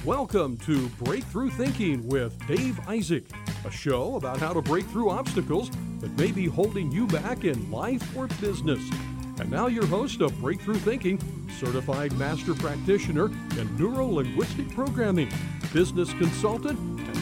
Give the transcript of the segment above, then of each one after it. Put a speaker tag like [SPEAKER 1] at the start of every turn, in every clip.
[SPEAKER 1] Welcome to Breakthrough Thinking with Dave Isaac, a show about how to break through obstacles that may be holding you back in life or business. And now your host of Breakthrough Thinking, certified master practitioner in neuro-linguistic programming, business consultant, and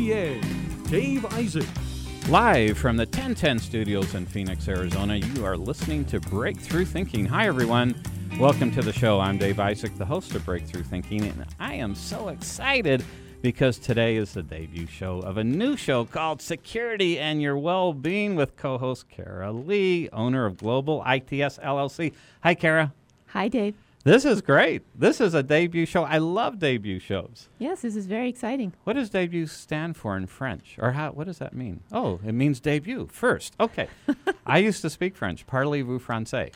[SPEAKER 1] CPA, Dave Isaac.
[SPEAKER 2] Live from the 1010 studios in Phoenix, Arizona, you are listening to Breakthrough Thinking. Hi, everyone. Welcome to the show. I'm Dave Isaac, the host of Breakthrough Thinking, and I am so excited because today is the debut show of a new show called Security and Your Well-Being with co-host Kara Lee, owner of Global ITS LLC. Hi, Kara.
[SPEAKER 3] Hi, Dave.
[SPEAKER 2] This is great. This is a debut show. I love debut shows.
[SPEAKER 3] Yes, this is very exciting.
[SPEAKER 2] What does debut stand for in French? Or what does that mean? Oh, it means debut, first. Okay. I used to speak French. Parlez-vous français?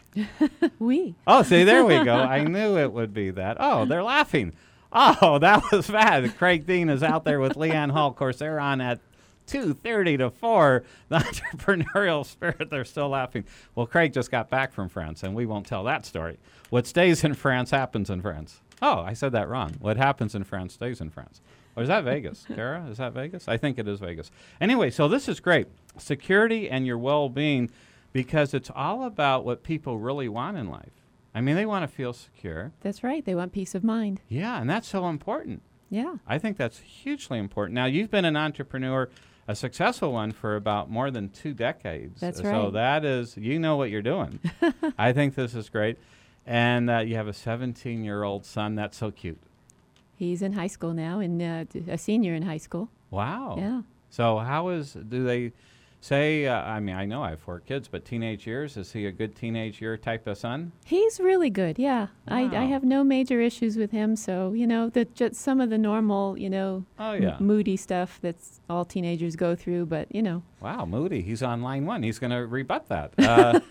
[SPEAKER 3] Oui.
[SPEAKER 2] Oh, see, there we go. I knew it would be that. Oh, they're laughing. Oh, that was bad. Craig Dean is out there with Leanne Hall. Of course, they're on at 2:30 to 4, the entrepreneurial spirit, they're still laughing. Well, Craig just got back from France, and we won't tell that story. What stays in France happens in France. Oh, I said that wrong. What happens in France stays in France. Or is that Vegas? Kara, is that Vegas? I think it is Vegas. Anyway, so this is great. Security and your well-being, because it's all about what people really want in life. I mean, they want to feel secure.
[SPEAKER 3] That's right. They want peace of mind.
[SPEAKER 2] Yeah, and that's so important.
[SPEAKER 3] Yeah.
[SPEAKER 2] I think that's hugely important. Now, you've been an entrepreneur, a successful one, for about more than 2 decades.
[SPEAKER 3] That's right.
[SPEAKER 2] So that is, you know what you're doing. I think this is great. And you have a 17-year-old son. That's so cute.
[SPEAKER 3] He's in high school now, and a senior in high school.
[SPEAKER 2] Wow.
[SPEAKER 3] Yeah.
[SPEAKER 2] So do they say, I mean, I know I have 4 kids, but teenage years, is he a good teenage year type of son?
[SPEAKER 3] He's really good, yeah.
[SPEAKER 2] Wow.
[SPEAKER 3] I have no major issues with him, so, just some of the normal,
[SPEAKER 2] Oh, yeah.
[SPEAKER 3] moody stuff that's all teenagers go through, but,
[SPEAKER 2] Wow, Moody, he's on line 1. He's going to rebut that.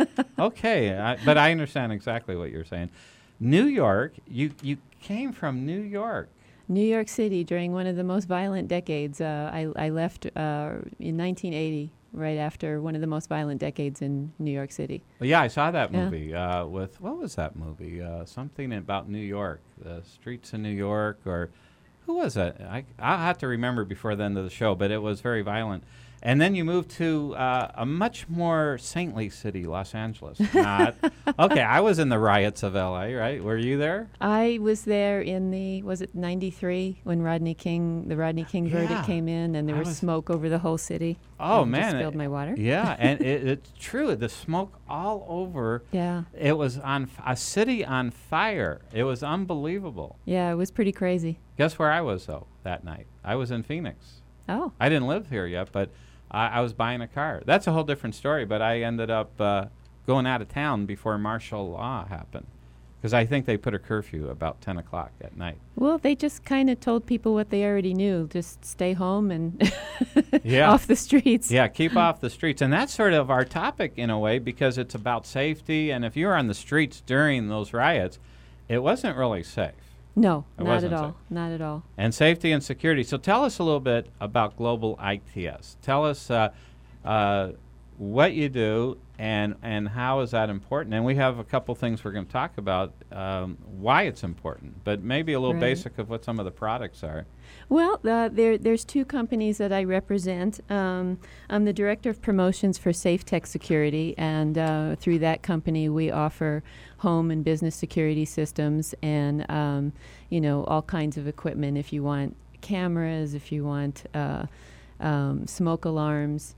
[SPEAKER 2] Okay, but I understand exactly what you're saying. New York, you came from New York.
[SPEAKER 3] New York City during one of the most violent decades. I left in 1980. Right after one of the most violent decades in New York City.
[SPEAKER 2] Well, yeah, I saw that movie with, what was that movie? Something about New York, the streets of New York, or who was it? I'll have to remember before the end of the show, but it was very violent. And then you moved to a much more saintly city, Los Angeles. Not okay, I was in the riots of L.A., right? Were you there?
[SPEAKER 3] I was there in was it 93 when the Rodney King verdict came in, and there was smoke over the whole city.
[SPEAKER 2] Oh,
[SPEAKER 3] I
[SPEAKER 2] man.
[SPEAKER 3] Just spilled my water.
[SPEAKER 2] Yeah, and it's true. The smoke all over.
[SPEAKER 3] Yeah.
[SPEAKER 2] It was on a city on fire. It was unbelievable.
[SPEAKER 3] Yeah, it was pretty crazy.
[SPEAKER 2] Guess where I was, though, that night? I was in Phoenix.
[SPEAKER 3] Oh.
[SPEAKER 2] I didn't live here yet, but I was buying a car. That's a whole different story, but I ended up going out of town before martial law happened, because I think they put a curfew about 10 o'clock at night.
[SPEAKER 3] Well, they just kind of told people what they already knew. Just stay home and
[SPEAKER 2] Yeah.
[SPEAKER 3] off the streets.
[SPEAKER 2] Yeah, keep off the streets. And that's sort of our topic in a way, because it's about safety. And if you were on the streets during those riots, it wasn't really safe.
[SPEAKER 3] No,
[SPEAKER 2] It
[SPEAKER 3] not
[SPEAKER 2] wasn't
[SPEAKER 3] at all.
[SPEAKER 2] safe.
[SPEAKER 3] Not at all.
[SPEAKER 2] And safety and security. So tell us a little bit about Global ITS. Tell us what you do and how is that important. And we have a couple things we're going to talk about, why it's important, but maybe a little
[SPEAKER 3] Right.
[SPEAKER 2] basic of what some of the products are.
[SPEAKER 3] Well, there's 2 companies that I represent. I'm the director of promotions for Safe Tech Security, and through that company we offer home and business security systems and all kinds of equipment. If you want cameras, if you want smoke alarms,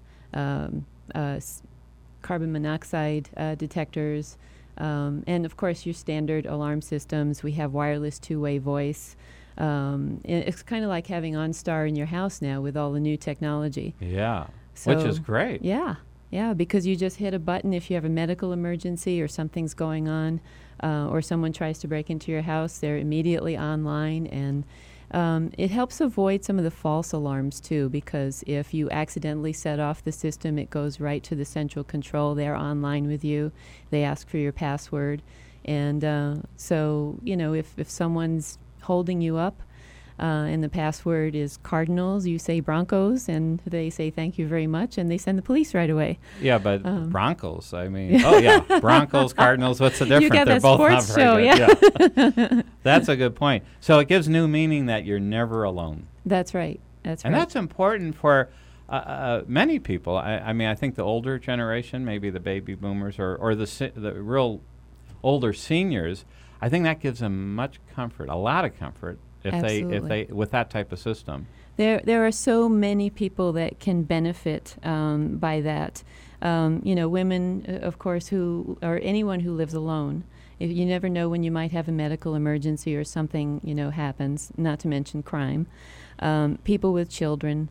[SPEAKER 3] carbon monoxide detectors, and of course your standard alarm systems. We have wireless 2-way voice. It's kind of like having OnStar in your house now with all the new technology.
[SPEAKER 2] Yeah,
[SPEAKER 3] So,
[SPEAKER 2] which is great.
[SPEAKER 3] Yeah, because you just hit a button if you have a medical emergency or something's going on, or someone tries to break into your house. They're immediately online, and it helps avoid some of the false alarms too, because if you accidentally set off the system, it goes right to the central control. They're online with you. They ask for your password, and so if someone's holding you up, And the password is Cardinals. You say Broncos, and they say thank you very much, and they send the police right away.
[SPEAKER 2] Yeah, but Broncos, I mean, Broncos, Cardinals, what's the difference?
[SPEAKER 3] You got
[SPEAKER 2] They're
[SPEAKER 3] that
[SPEAKER 2] both
[SPEAKER 3] sports
[SPEAKER 2] not very
[SPEAKER 3] show,
[SPEAKER 2] good. Yeah. That's a good point. So it gives new meaning that you're never alone.
[SPEAKER 3] That's right. That's
[SPEAKER 2] And
[SPEAKER 3] right.
[SPEAKER 2] that's important for many people. I mean, I think the older generation, maybe the baby boomers or the real older seniors, I think that gives them much comfort, a lot of comfort, if they with that type of system.
[SPEAKER 3] There are so many people that can benefit by that. Women, of course, or anyone who lives alone. If you never know when you might have a medical emergency or something, happens, not to mention crime. People with children,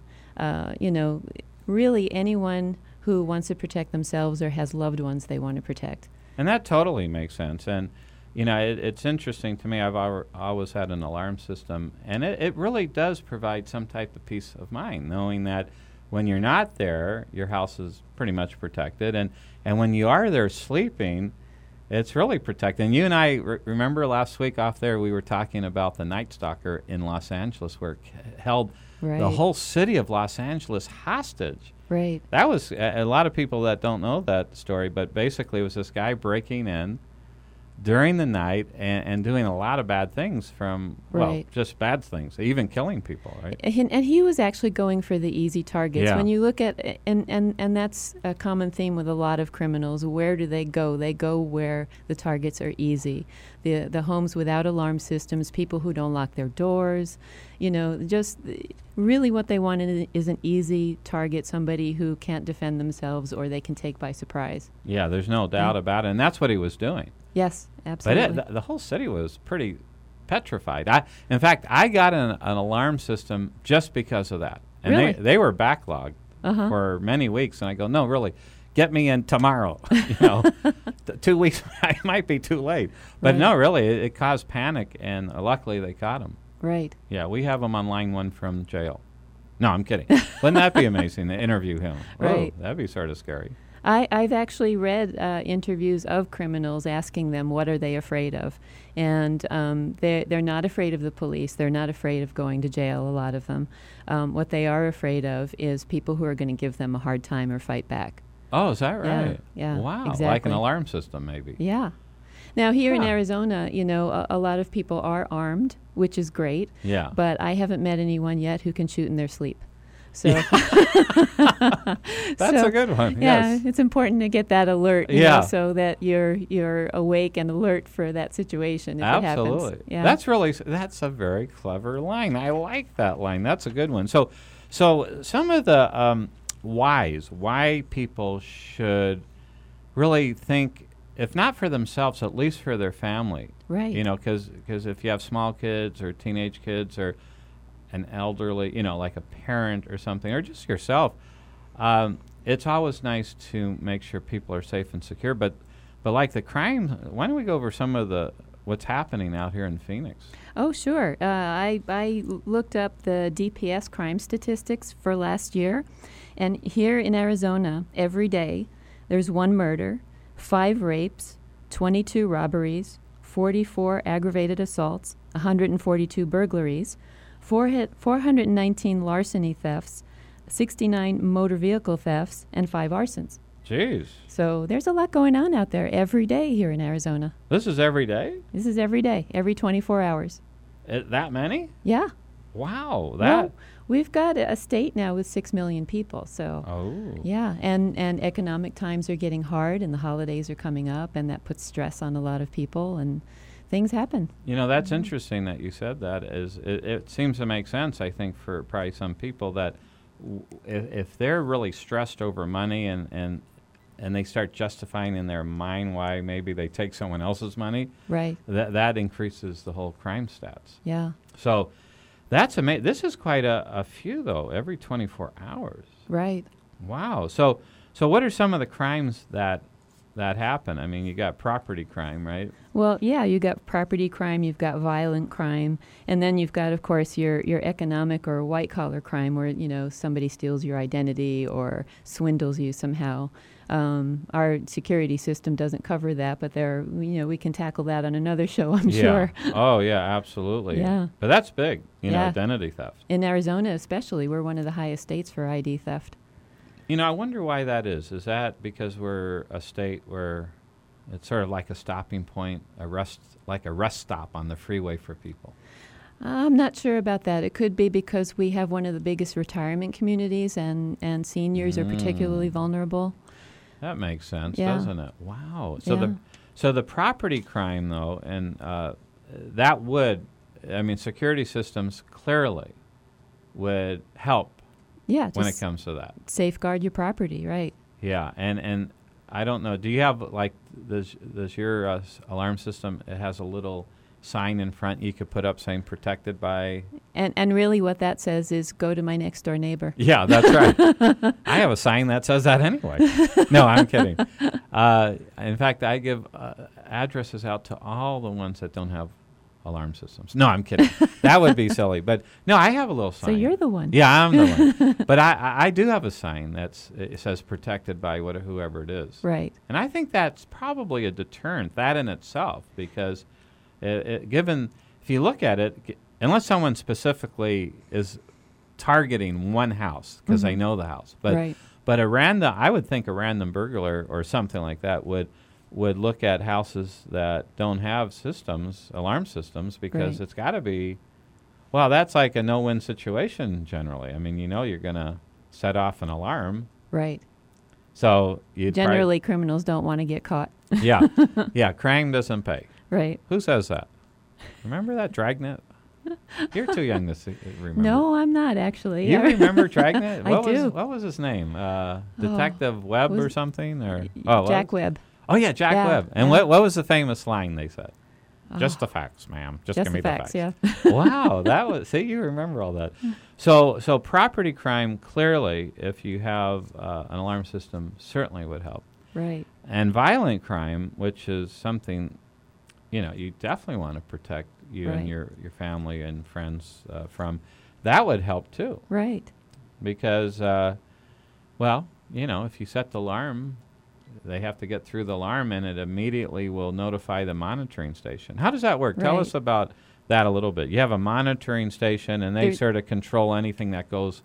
[SPEAKER 3] really anyone who wants to protect themselves or has loved ones they want to protect.
[SPEAKER 2] And that totally makes sense. And, it's interesting to me. I've always had an alarm system, and it really does provide some type of peace of mind, knowing that when you're not there, your house is pretty much protected. And when you are there sleeping, it's really protected. And you and I remember last week off there, we were talking about the Night Stalker in Los Angeles, where it held the whole city of Los Angeles hostage.
[SPEAKER 3] Right.
[SPEAKER 2] That was a lot of people that don't know that story, but basically it was this guy breaking in during the night and doing a lot of bad things just bad things, even killing people, right?
[SPEAKER 3] And he was actually going for the easy targets.
[SPEAKER 2] Yeah.
[SPEAKER 3] When you look at, and that's a common theme with a lot of criminals, where do they go? They go where the targets are easy. The homes without alarm systems, people who don't lock their doors, just really what they want is an easy target, somebody who can't defend themselves or they can take by surprise.
[SPEAKER 2] Yeah, there's no doubt about it, and that's what he was doing.
[SPEAKER 3] Yes, absolutely.
[SPEAKER 2] But the whole city was pretty petrified. In fact, I got an alarm system just because of that. And
[SPEAKER 3] really?
[SPEAKER 2] they were backlogged for many weeks, and I go, no, really, get me in tomorrow. 2 weeks might be too late. But no, really, it caused panic, and luckily they caught him.
[SPEAKER 3] Right.
[SPEAKER 2] Yeah, we have him on line 1 from jail. No, I'm kidding. Wouldn't that be amazing to interview him?
[SPEAKER 3] Right.
[SPEAKER 2] Oh, that'd be sort of scary.
[SPEAKER 3] I've actually read interviews of criminals asking them what are they afraid of, and they're not afraid of the police. They're not afraid of going to jail. A lot of them, what they are afraid of is people who are going to give them a hard time or fight back.
[SPEAKER 2] Oh, is that right?
[SPEAKER 3] Yeah.
[SPEAKER 2] Wow,
[SPEAKER 3] exactly.
[SPEAKER 2] Like an alarm system, maybe.
[SPEAKER 3] Yeah. Now here in Arizona, a lot of people are armed, which is great.
[SPEAKER 2] Yeah.
[SPEAKER 3] But I haven't met anyone yet who can shoot in their sleep. So
[SPEAKER 2] that's a good one.
[SPEAKER 3] Yeah,
[SPEAKER 2] yes.
[SPEAKER 3] It's important to get that alert, so that you're awake and alert for that situation if it happens.
[SPEAKER 2] Absolutely.
[SPEAKER 3] Yeah.
[SPEAKER 2] That's a very clever line. I like that line. That's a good one. So some of the why people should really think, if not for themselves, at least for their family.
[SPEAKER 3] Right.
[SPEAKER 2] Because if you have small kids or teenage kids or an elderly, like a parent or something, or just yourself, it's always nice to make sure people are safe and secure. But like the crime, why don't we go over some of what's happening out here in Phoenix?
[SPEAKER 3] Oh, sure. I looked up the DPS crime statistics for last year, and here in Arizona, every day, there's 1 murder, 5 rapes, 22 robberies, 44 aggravated assaults, 142 burglaries, 419 larceny thefts, 69 motor vehicle thefts, and 5 arsons.
[SPEAKER 2] Jeez.
[SPEAKER 3] So there's a lot going on out there every day here in Arizona.
[SPEAKER 2] This is every day?
[SPEAKER 3] This is every day, every 24 hours.
[SPEAKER 2] That many?
[SPEAKER 3] Yeah.
[SPEAKER 2] Wow.
[SPEAKER 3] Well, we've got a state now with 6 million people, so.
[SPEAKER 2] Oh.
[SPEAKER 3] Yeah, and economic times are getting hard, and the holidays are coming up, and that puts stress on a lot of people, and things happen.
[SPEAKER 2] That's interesting that you said that. It seems to make sense, I think, for probably some people that if they're really stressed over money and they start justifying in their mind why maybe they take someone else's money,
[SPEAKER 3] right?
[SPEAKER 2] That increases the whole crime stats.
[SPEAKER 3] Yeah.
[SPEAKER 2] So that's amazing. This is quite a few, though, every 24 hours.
[SPEAKER 3] Right.
[SPEAKER 2] Wow. So what are some of the crimes that that happen? I mean, you got property crime, right?
[SPEAKER 3] Well, yeah, you got property crime, you've got violent crime, and then you've got, of course, your economic or white collar crime, where somebody steals your identity or swindles you somehow. Our security system doesn't cover that, but we can tackle that on another show, I'm sure.
[SPEAKER 2] Oh, yeah, absolutely.
[SPEAKER 3] Yeah.
[SPEAKER 2] But that's big,
[SPEAKER 3] Yeah.
[SPEAKER 2] identity theft.
[SPEAKER 3] In Arizona, especially, we're one of the highest states for ID theft.
[SPEAKER 2] I wonder why that is. Is that because we're a state where it's sort of like a stopping point, like a rest stop on the freeway for people?
[SPEAKER 3] I'm not sure about that. It could be because we have one of the biggest retirement communities, and seniors are particularly vulnerable.
[SPEAKER 2] That makes sense,
[SPEAKER 3] Yeah.
[SPEAKER 2] doesn't it? Wow.
[SPEAKER 3] Yeah.
[SPEAKER 2] So the property crime, though, and that would, security systems clearly would help
[SPEAKER 3] Yeah,
[SPEAKER 2] when it
[SPEAKER 3] just
[SPEAKER 2] comes to that.
[SPEAKER 3] safeguard your property, right?
[SPEAKER 2] Yeah, and I don't know. Do you have does your alarm system? It has a little sign in front you could put up saying "protected by."
[SPEAKER 3] And really, what that says is go to my next door neighbor.
[SPEAKER 2] Yeah, that's right. I have a sign that says that anyway. No, I'm kidding. In fact, I give addresses out to all the ones that don't have alarm systems. No, I'm kidding. That would be silly. But no, I have a little sign.
[SPEAKER 3] So you're the one.
[SPEAKER 2] Yeah, I'm the one. But I do have a sign it says protected by whoever it is.
[SPEAKER 3] Right.
[SPEAKER 2] And I think that's probably a deterrent, that in itself, because given, if you look at it, unless someone specifically is targeting one house because they know the house, but
[SPEAKER 3] Right.
[SPEAKER 2] but I would think a random burglar or something like that would look at houses that don't have alarm systems, because
[SPEAKER 3] Right.
[SPEAKER 2] it's got to be, well, that's like a no-win situation generally. I mean, you're going to set off an alarm.
[SPEAKER 3] Right.
[SPEAKER 2] So you
[SPEAKER 3] Generally, criminals don't want to get caught.
[SPEAKER 2] yeah, crime doesn't pay.
[SPEAKER 3] Right.
[SPEAKER 2] Who says that? Remember that Dragnet? You're too young to remember.
[SPEAKER 3] No, I'm not actually.
[SPEAKER 2] You remember Dragnet?
[SPEAKER 3] I do.
[SPEAKER 2] What was his name? Detective Webb
[SPEAKER 3] was
[SPEAKER 2] or
[SPEAKER 3] it-
[SPEAKER 2] something? Or
[SPEAKER 3] Jack Webb.
[SPEAKER 2] Oh yeah, Jack
[SPEAKER 3] Yeah,
[SPEAKER 2] Webb. And
[SPEAKER 3] yeah.
[SPEAKER 2] what was the famous line they said?
[SPEAKER 3] Oh.
[SPEAKER 2] Just the facts, ma'am. Just
[SPEAKER 3] Just
[SPEAKER 2] give me
[SPEAKER 3] the facts, yeah.
[SPEAKER 2] Wow, that was. See, you remember all that. So property crime, clearly, if you have an alarm system, certainly would help.
[SPEAKER 3] Right.
[SPEAKER 2] And violent crime, which is something, you definitely want to protect you and
[SPEAKER 3] Right.
[SPEAKER 2] your family and friends from, that would help too.
[SPEAKER 3] Right.
[SPEAKER 2] Because, if you set the alarm, they have to get through the alarm, and it immediately will notify the monitoring station. How does that work? Tell
[SPEAKER 3] Right.
[SPEAKER 2] us about that a little bit. You have a monitoring station, and they
[SPEAKER 3] There-
[SPEAKER 2] sort of control anything that goes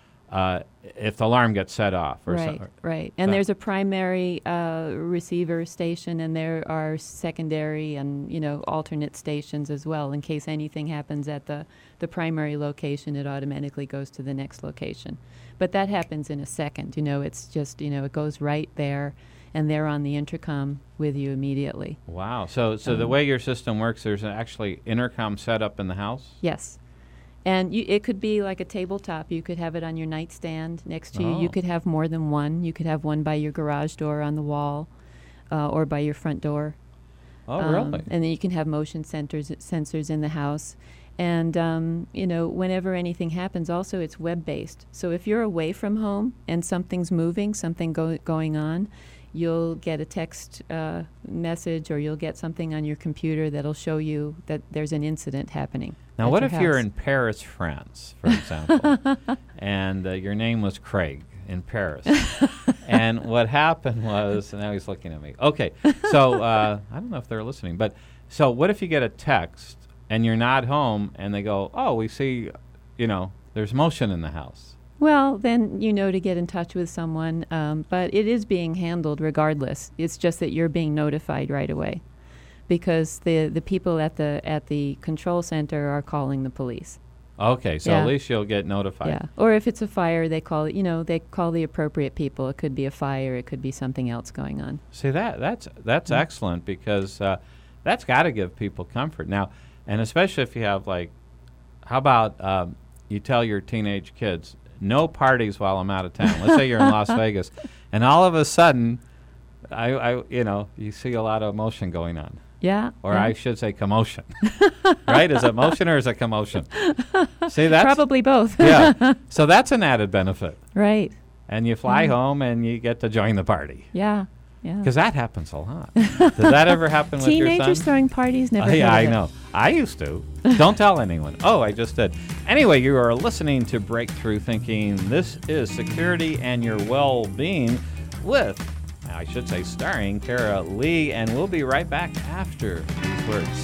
[SPEAKER 2] if the alarm gets set off. Or
[SPEAKER 3] Right.
[SPEAKER 2] so,
[SPEAKER 3] Right. And
[SPEAKER 2] so-
[SPEAKER 3] there's a primary receiver station, and there are secondary and alternate stations as well. In case anything happens at the primary location, it automatically goes to the next location. But that happens in a second. It's just it goes right there, and they're on the intercom with you immediately.
[SPEAKER 2] Wow. So the way your system works, there's actually intercom set up in the house?
[SPEAKER 3] Yes. And it could be like a tabletop. You could have it on your nightstand next to you.
[SPEAKER 2] Oh.
[SPEAKER 3] You could have more than one. You could have one by your garage door on the wall or by your front door.
[SPEAKER 2] Oh, really?
[SPEAKER 3] And then you can have motion sensors in the house. And, whenever anything happens, also it's web-based. So if you're away from home and something's moving, something going on, you'll get a text message, or you'll get something on your computer that'll show you that there's an incident happening.
[SPEAKER 2] Now,
[SPEAKER 3] at
[SPEAKER 2] what
[SPEAKER 3] your
[SPEAKER 2] if you're
[SPEAKER 3] house.
[SPEAKER 2] in Paris, France, for example, and your name was Craig in Paris, and what happened was, and now he's looking at me. Okay, so I don't know if they're listening, but so what if you get a text and you're not home, and they go, "Oh, we see, there's motion in the house."
[SPEAKER 3] Well, then to get in touch with someone, but it is being handled regardless. It's just that you're being notified right away, because the people at the control center are calling the police.
[SPEAKER 2] Okay, so
[SPEAKER 3] Yeah.
[SPEAKER 2] at least you'll get notified.
[SPEAKER 3] Yeah. Or if it's a fire, they call it. They call the appropriate people. It could be a fire. It could be something else going on.
[SPEAKER 2] See, that's excellent, because that's got to give people comfort now, and especially if you have how about you tell your teenage kids, no parties while I'm out of town. Let's say you're in Las Vegas, and all of a sudden, you see a lot of motion going on,
[SPEAKER 3] Yeah.
[SPEAKER 2] or
[SPEAKER 3] yeah.
[SPEAKER 2] I should say commotion, right? Is it motion or is it commotion? See, that's
[SPEAKER 3] Probably both.
[SPEAKER 2] yeah. So that's an added benefit,
[SPEAKER 3] Right.
[SPEAKER 2] and you fly home and you get to join the party.
[SPEAKER 3] Yeah. Yeah.
[SPEAKER 2] Because that happens a lot. Does that ever happen with your son?
[SPEAKER 3] Teenagers throwing parties, never
[SPEAKER 2] Yeah,
[SPEAKER 3] heard
[SPEAKER 2] I
[SPEAKER 3] of it.
[SPEAKER 2] know. I used to. Don't tell anyone. Oh, I just did. Anyway, you are listening to Breakthrough Thinking. This is Security and Your Well-Being with, I should say, starring Kara Lee, and we'll be right back after these words.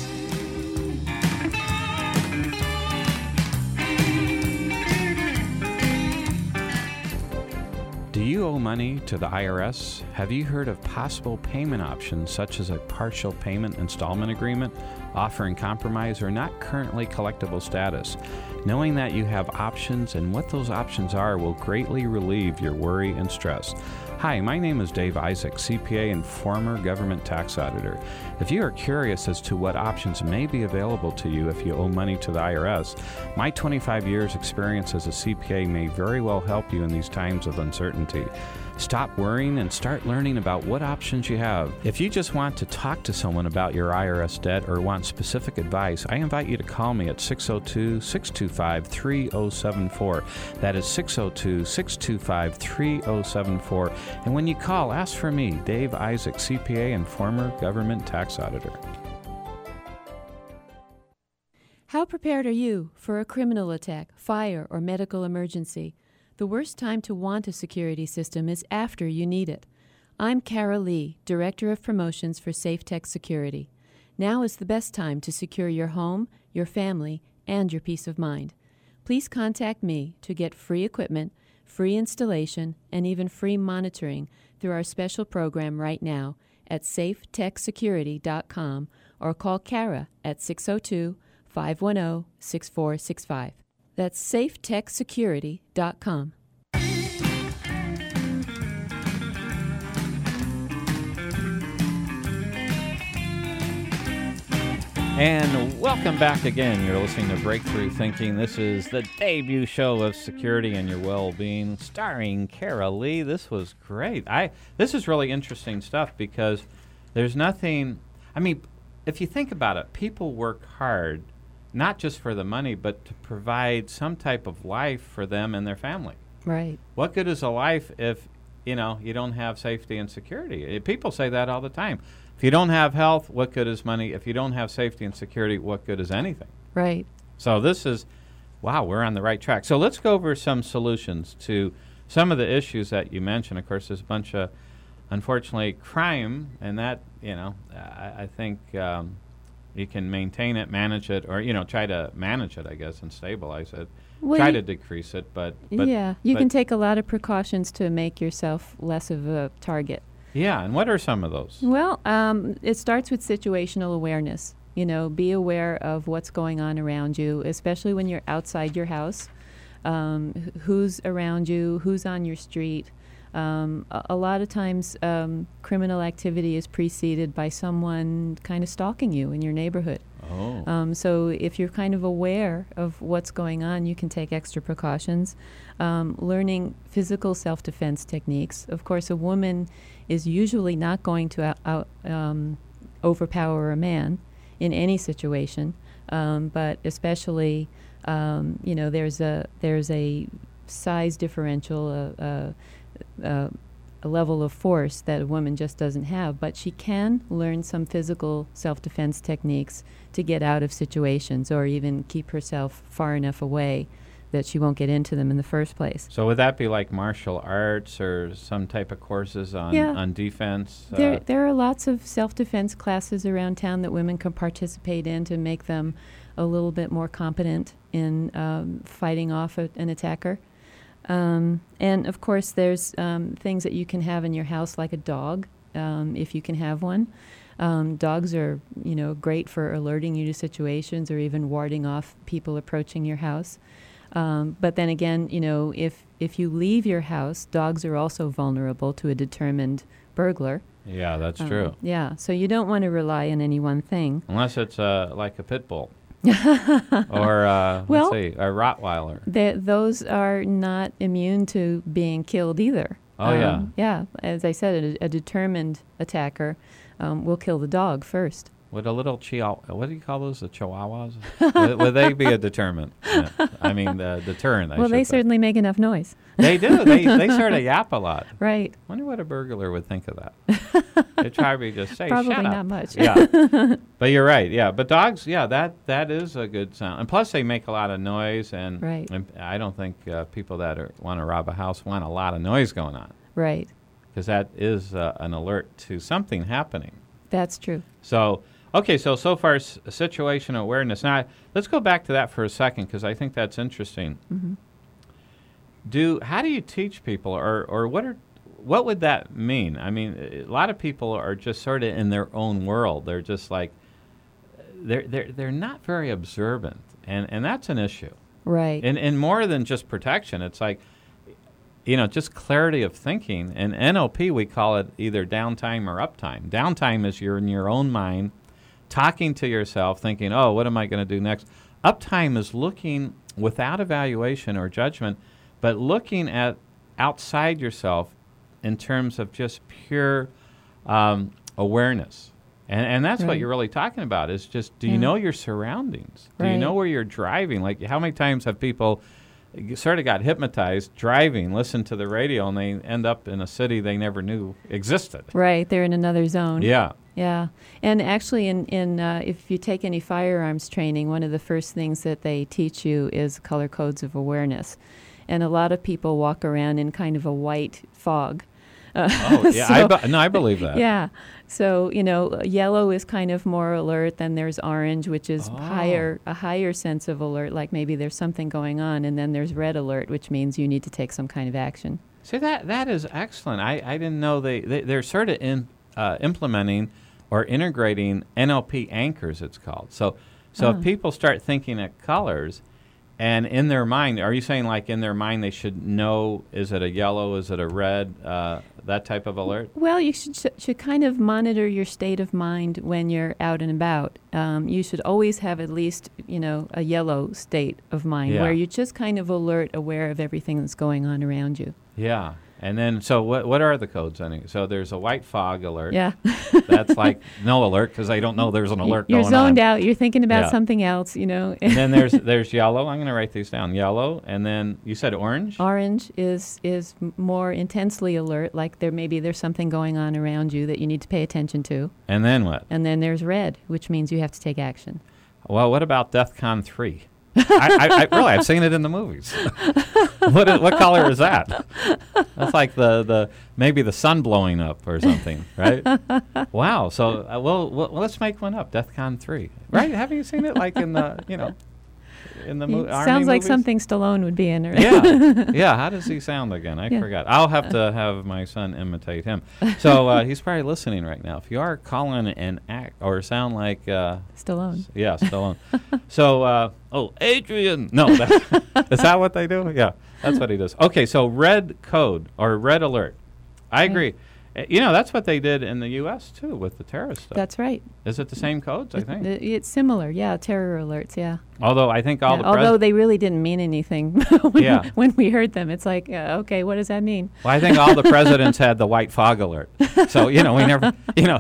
[SPEAKER 2] Do you owe money to the IRS? Have you heard of possible payment options such as a partial payment installment agreement, offering compromise or not currently collectible status? Knowing that you have options and what those options are will greatly relieve your worry and stress. Hi, my name is Dave Isaac, CPA and former government tax auditor. If you are curious as to what options may be available to you if you owe money to the IRS, my 25 years experience as a CPA may very well help you in these times of uncertainty. Stop worrying and start learning about what options you have. If you just want to talk to someone about your IRS debt or want specific advice, I invite you to call me at 602-625-3074. That is 602-625-3074. And when you call, ask for me, Dave Isaac, CPA and former government tax auditor.
[SPEAKER 3] How prepared are you for a criminal attack, fire, or medical emergency? The worst time to want a security system is after you need it. I'm Kara Lee, Director of Promotions for SafeTech Security. Now is the best time to secure your home, your family, and your peace of mind. Please contact me to get free equipment, free installation, and even free monitoring through our special program right now at safetechsecurity.com or call Kara at 602-510-6465. That's safetechsecurity.com.
[SPEAKER 2] And welcome back again. You're listening to Breakthrough Thinking. This is the debut show of Security and Your Well-Being, starring Kara Lee. This was great. This is really interesting stuff because there's nothing, I mean, if you think about it, people work hard, not just for the money, but to provide some type of life for them and their family.
[SPEAKER 3] Right.
[SPEAKER 2] What good is a life if, you don't have safety and security? People say that all the time. If you don't have health, what good is money? If you don't have safety and security, what good is anything?
[SPEAKER 3] Right.
[SPEAKER 2] So this is, wow, we're on the right track. So let's go over some solutions to some of the issues that you mentioned. Of course, there's a bunch of, unfortunately, crime, and that, I think you can maintain it, manage it, or, try to manage it, I guess, and stabilize it.
[SPEAKER 3] Well,
[SPEAKER 2] Try to decrease it, but
[SPEAKER 3] yeah, you can take a lot of precautions to make yourself less of a target.
[SPEAKER 2] Yeah, and what are some of those?
[SPEAKER 3] Well, it starts with situational awareness. Be aware of what's going on around you, especially when you're outside your house. Who's around you, who's on your street. A lot of times, criminal activity is preceded by someone kind of stalking you in your neighborhood.
[SPEAKER 2] Oh.
[SPEAKER 3] So if you're kind of aware of what's going on, you can take extra precautions. Learning physical self-defense techniques. Of course, a woman is usually not going to overpower a man in any situation, but especially, there's a size differential, a level of force that a woman just doesn't have, but she can learn some physical self-defense techniques to get out of situations or even keep herself far enough away that she won't get into them in the first place.
[SPEAKER 2] So would that be like martial arts or some type of courses on defense?
[SPEAKER 3] There are lots of self-defense classes around town that women can participate in to make them a little bit more competent in fighting off an attacker. And of course, there's things that you can have in your house, like a dog, if you can have one. Dogs are, great for alerting you to situations or even warding off people approaching your house. But then again, if you leave your house, dogs are also vulnerable to a determined burglar.
[SPEAKER 2] Yeah, that's true.
[SPEAKER 3] Yeah, so you don't want to rely on any one thing.
[SPEAKER 2] Unless it's like a pit bull. Or, let's see, a Rottweiler.
[SPEAKER 3] Those are not immune to being killed either.
[SPEAKER 2] Oh, yeah.
[SPEAKER 3] Yeah, as I said, a determined attacker will kill the dog first.
[SPEAKER 2] Would a little chihuahua, what do you call those, the chihuahuas? would they be a deterrent? I mean, the deterrent,
[SPEAKER 3] Well, they certainly make enough noise.
[SPEAKER 2] They do. They sort of yap a lot.
[SPEAKER 3] Right.
[SPEAKER 2] Wonder what a burglar would think of that. They'd probably just say,
[SPEAKER 3] Probably
[SPEAKER 2] shut up.
[SPEAKER 3] not much.
[SPEAKER 2] Yeah. But you're right. Yeah. But dogs, yeah, that is a good sound. And plus they make a lot of noise. And,
[SPEAKER 3] Right.
[SPEAKER 2] and I don't think people that want to rob a house want a lot of noise going on.
[SPEAKER 3] Right.
[SPEAKER 2] Because that is an alert to something happening.
[SPEAKER 3] That's true.
[SPEAKER 2] So, okay, so far situational awareness. Now, let's go back to that for a second because I think that's interesting.
[SPEAKER 3] Mm-hmm.
[SPEAKER 2] How do you teach people, or what would that mean? I mean, a lot of people are just sort of in their own world. They're just like they're not very observant, and that's an issue.
[SPEAKER 3] Right.
[SPEAKER 2] And more than just protection, it's like, just clarity of thinking. And NLP, we call it either downtime or uptime. Downtime is you're in your own mind, talking to yourself, thinking, oh, what am I going to do next? Uptime is looking without evaluation or judgment, but looking at outside yourself in terms of just pure awareness. And that's what
[SPEAKER 3] Right.
[SPEAKER 2] you're really talking about is just, do you know your surroundings? Do you
[SPEAKER 3] Right.
[SPEAKER 2] know where you're driving? Like, how many times have people sort of got hypnotized driving, listen to the radio, and they end up in a city they never knew existed?
[SPEAKER 3] Right. They're in another zone.
[SPEAKER 2] Yeah.
[SPEAKER 3] Yeah. And actually, if you take any firearms training, one of the first things that they teach you is color codes of awareness. And a lot of people walk around in kind of a white fog.
[SPEAKER 2] Oh, yeah. I believe that.
[SPEAKER 3] Yeah. So, yellow is kind of more alert. Then there's orange, which is a higher sense of alert, like maybe there's something going on. And then there's red alert, which means you need to take some kind of action.
[SPEAKER 2] See, that is excellent. I didn't know they're sort of implementing or integrating NLP anchors, it's called. So if people start thinking at colors, and in their mind, are you saying like in their mind they should know, is it a yellow, is it a red, that type of alert?
[SPEAKER 3] Well, you should kind of monitor your state of mind when you're out and about. You should always have at least, a yellow state of mind where you're just kind of alert, aware of everything that's going on around you.
[SPEAKER 2] Yeah. And then, so what are the codes? So there's a white fog alert.
[SPEAKER 3] Yeah.
[SPEAKER 2] That's like no alert because I don't know there's an alert
[SPEAKER 3] You're
[SPEAKER 2] going on.
[SPEAKER 3] zoned out. You're thinking about something else,
[SPEAKER 2] And then there's yellow. I'm going to write these down. Yellow. And then you said orange?
[SPEAKER 3] Orange is more intensely alert, like there's something going on around you that you need to pay attention to.
[SPEAKER 2] And then what?
[SPEAKER 3] And then there's red, which means you have to take action.
[SPEAKER 2] Well, what about DEFCON 3? I've seen it in the movies. What color is that? That's like maybe the sun blowing up or something, right? Wow. So well, let's make one up. DEFCON 3, right? Haven't you seen it like in the in the movie?
[SPEAKER 3] Sounds like something Stallone would be in. Right?
[SPEAKER 2] Yeah. How does he sound again? I forgot. I'll have to have my son imitate him. So he's probably listening right now. If you are calling and act or sound like
[SPEAKER 3] Stallone.
[SPEAKER 2] Yeah, Stallone. So, Adrian. No, is that what they do? Yeah, that's what he does. Okay, so red code or red alert. I agree. That's what they did in the U.S. too with the terrorist stuff.
[SPEAKER 3] That's right.
[SPEAKER 2] Is it the same codes? I think
[SPEAKER 3] it's similar. Yeah, terror alerts. Yeah.
[SPEAKER 2] Although I think
[SPEAKER 3] although they really didn't mean anything when we heard them. It's like, okay, what does that mean?
[SPEAKER 2] Well, I think all the presidents had the white fog alert. So we never,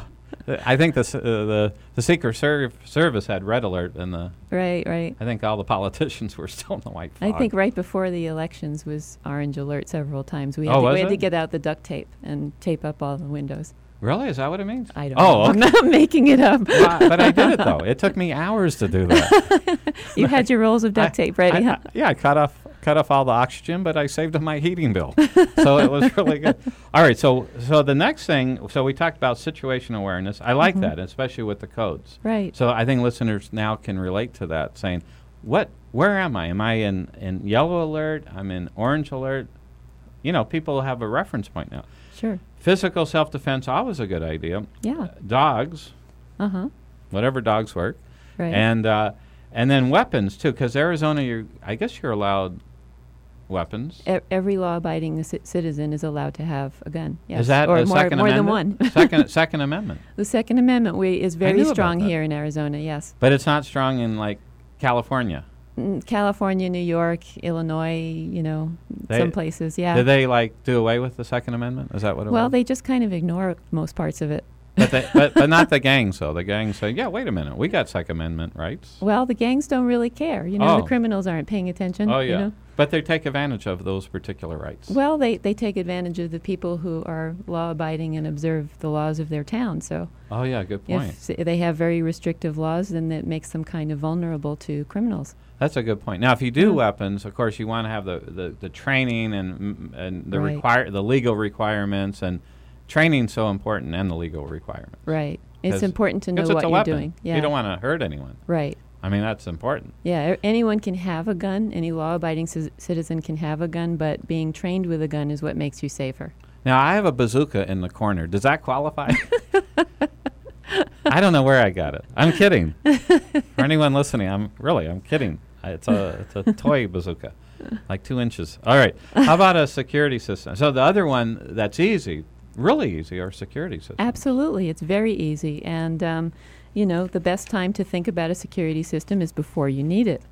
[SPEAKER 2] I think the Secret Service had red alert, and
[SPEAKER 3] right.
[SPEAKER 2] I think all the politicians were still in the white fog.
[SPEAKER 3] I think right before the elections was orange alert several times. We
[SPEAKER 2] was
[SPEAKER 3] had to
[SPEAKER 2] it?
[SPEAKER 3] get out the duct tape and tape up all the windows.
[SPEAKER 2] Really? Is that what it means?
[SPEAKER 3] I don't know.
[SPEAKER 2] Okay.
[SPEAKER 3] I'm not making it up.
[SPEAKER 2] But I did it though. It took me hours to do that.
[SPEAKER 3] You had your rolls of duct tape ready, huh?
[SPEAKER 2] I cut off all the oxygen, but I saved on my heating bill. So it was really good. All right, so the next thing, so we talked about situational awareness. I like that, especially with the codes.
[SPEAKER 3] Right.
[SPEAKER 2] So I think listeners now can relate to that, saying, where am I? Am I in yellow alert? I'm in orange alert? People have a reference point now.
[SPEAKER 3] Sure.
[SPEAKER 2] Physical self-defense, always a good idea.
[SPEAKER 3] Yeah.
[SPEAKER 2] Dogs. Whatever dogs work.
[SPEAKER 3] Right.
[SPEAKER 2] And then weapons, too, because Arizona, I guess you're allowed weapons.
[SPEAKER 3] Every law-abiding citizen is allowed to have a gun. Yes.
[SPEAKER 2] Is that
[SPEAKER 3] or
[SPEAKER 2] a
[SPEAKER 3] more
[SPEAKER 2] Second
[SPEAKER 3] than
[SPEAKER 2] Amendment?
[SPEAKER 3] one?
[SPEAKER 2] Second Amendment.
[SPEAKER 3] The Second Amendment is very
[SPEAKER 2] about
[SPEAKER 3] strong
[SPEAKER 2] that.
[SPEAKER 3] here in Arizona. Yes.
[SPEAKER 2] But it's not strong in, like, California.
[SPEAKER 3] California, New York, Illinois, some places, yeah.
[SPEAKER 2] Did they, do away with the Second Amendment? Is that what it was?
[SPEAKER 3] Well, they just kind of ignore most parts of it.
[SPEAKER 2] But not the gangs, though. The gangs say, yeah, wait a minute, we got Second Amendment rights.
[SPEAKER 3] Well, the gangs don't really care. The criminals aren't paying attention.
[SPEAKER 2] Oh, yeah. But they take advantage of those particular rights.
[SPEAKER 3] Well, they take advantage of the people who are law-abiding and observe the laws of their town. So,
[SPEAKER 2] oh, yeah, good point.
[SPEAKER 3] If they have very restrictive laws, then that makes them kind of vulnerable to criminals.
[SPEAKER 2] That's a good point. Now, if you do weapons, of course, you want to have the training and the the legal requirements, and training's so important, and the legal requirements.
[SPEAKER 3] Right. It's important to know what you're doing. Yeah.
[SPEAKER 2] You don't want to hurt anyone.
[SPEAKER 3] Right.
[SPEAKER 2] I mean, that's important.
[SPEAKER 3] Yeah, anyone can have a gun. Any law-abiding citizen can have a gun, but being trained with a gun is what makes you safer.
[SPEAKER 2] Now, I have a bazooka in the corner. Does that qualify? I don't know where I got it. I'm kidding. For anyone listening, I'm kidding. It's a toy bazooka, like 2 inches. All right. How about a security system? So the other one that's easy, really easy, are security systems.
[SPEAKER 3] Absolutely. It's very easy. And, the best time to think about a security system is before you need it.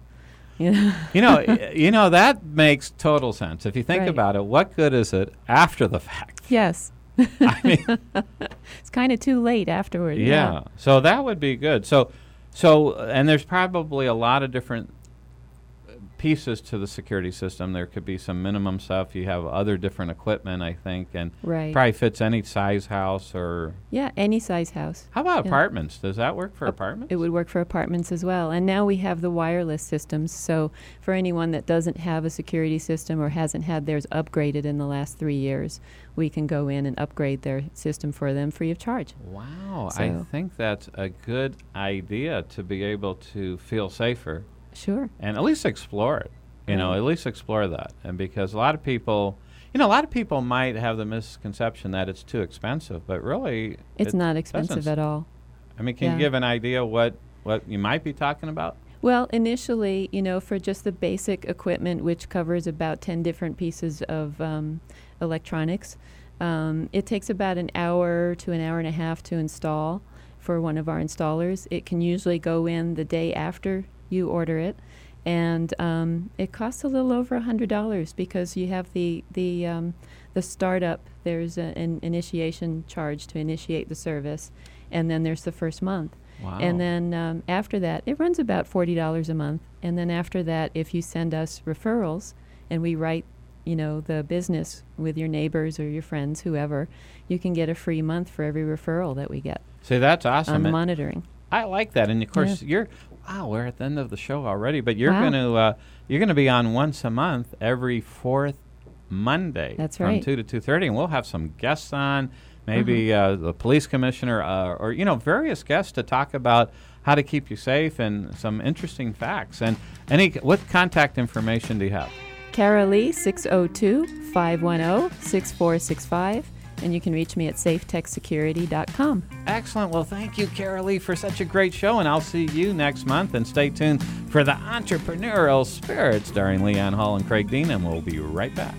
[SPEAKER 2] That makes total sense. If you think about it, what good is it after the fact?
[SPEAKER 3] Yes.
[SPEAKER 2] I mean,
[SPEAKER 3] it's kind of too late afterward.
[SPEAKER 2] Yeah. So that would be good. So, and there's probably a lot of different pieces to the security system. There could be some minimum stuff. You have other different equipment, I think, and probably fits any size house or...
[SPEAKER 3] Yeah, any size house.
[SPEAKER 2] How about apartments? Does that work for apartments?
[SPEAKER 3] It would work for apartments as well. And now we have the wireless systems. So for anyone that doesn't have a security system or hasn't had theirs upgraded in the last 3 years, we can go in and upgrade their system for them free of charge.
[SPEAKER 2] Wow. I think that's a good idea to be able to feel safer.
[SPEAKER 3] Sure.
[SPEAKER 2] And at least explore it, at least explore that. And because a lot of people might have the misconception that it's too expensive, but really
[SPEAKER 3] it's not expensive at all.
[SPEAKER 2] I mean, can you give an idea what you might be talking about?
[SPEAKER 3] Well, initially, for just the basic equipment, which covers about 10 different pieces of electronics, it takes about an hour to an hour and a half to install for one of our installers. It can usually go in the day after you order it, and it costs a little over $100 because you have the startup. There's an initiation charge to initiate the service, and then there's the first month.
[SPEAKER 2] Wow.
[SPEAKER 3] And then after that, it runs about $40 a month. And then after that, if you send us referrals and we write, the business with your neighbors or your friends, whoever, you can get a free month for every referral that we get.
[SPEAKER 2] See, that's awesome.
[SPEAKER 3] On monitoring.
[SPEAKER 2] I like that. And of course, we're at the end of the show already, but you're going to be on once a month every fourth Monday.
[SPEAKER 3] That's right.
[SPEAKER 2] From 2 to 2:30, and we'll have some guests on, maybe the police commissioner or various guests to talk about how to keep you safe and some interesting facts. And what contact information do you have?
[SPEAKER 3] Cara Lee, 602-510-6465. And you can reach me at safetechsecurity.com.
[SPEAKER 2] Excellent. Well, thank you, Cara Lee, for such a great show. And I'll see you next month. And stay tuned for the Entrepreneurial Spirit starring Leanne Hall and Craig Dean. And we'll be right back.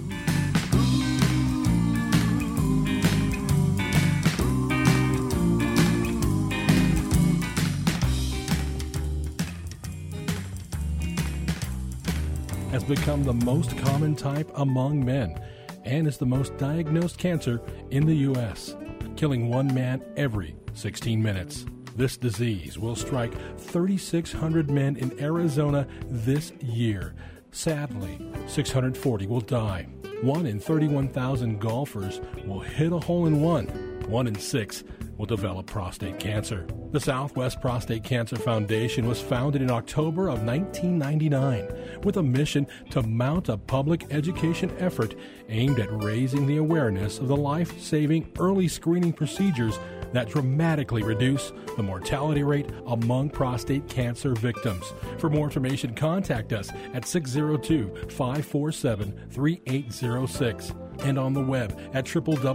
[SPEAKER 1] Has become the most common type among men and is the most diagnosed cancer in the U.S., killing one man every 16 minutes. This disease will strike 3,600 men in Arizona this year. Sadly, 640 will die. 1 in 31,000 golfers will hit a hole-in-one. 1 in 6 will develop prostate cancer. The Southwest Prostate Cancer Foundation was founded in October of 1999 with a mission to mount a public education effort aimed at raising the awareness of the life-saving early screening procedures that dramatically reduce the mortality rate among prostate cancer victims. For more information, contact us at 602-547-3806 and on the web at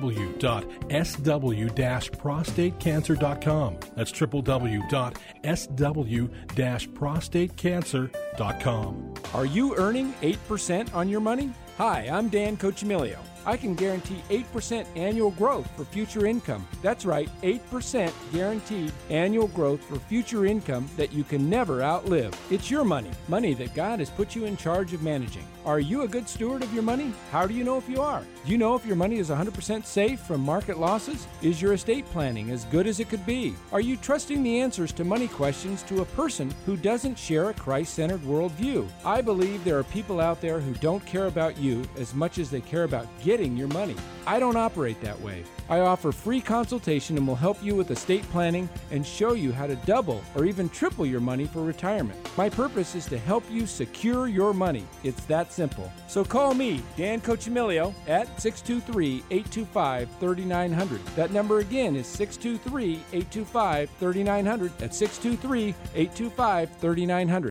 [SPEAKER 1] www.sw-prostatecancer.com. That's www.sw-prostatecancer.com.
[SPEAKER 4] Are you earning 8% on your money? Hi, I'm Dan Cochimilio. I can guarantee 8% annual growth for future income. That's right, 8% guaranteed annual growth for future income that you can never outlive. It's your money, money that God has put you in charge of managing. Are you a good steward of your money? How do you know if you are? Do you know if your money is 100% safe from market losses? Is your estate planning as good as it could be? Are you trusting the answers to money questions to a person who doesn't share a Christ-centered worldview? I believe there are people out there who don't care about you as much as they care about getting your money. I don't operate that way. I offer free consultation and will help you with estate planning and show you how to double or even triple your money for retirement. My purpose is to help you secure your money. It's that simple. So call me, Dan Cochimilio, at 623-825-3900. That number again is 623-825-3900. That's 623-825-3900.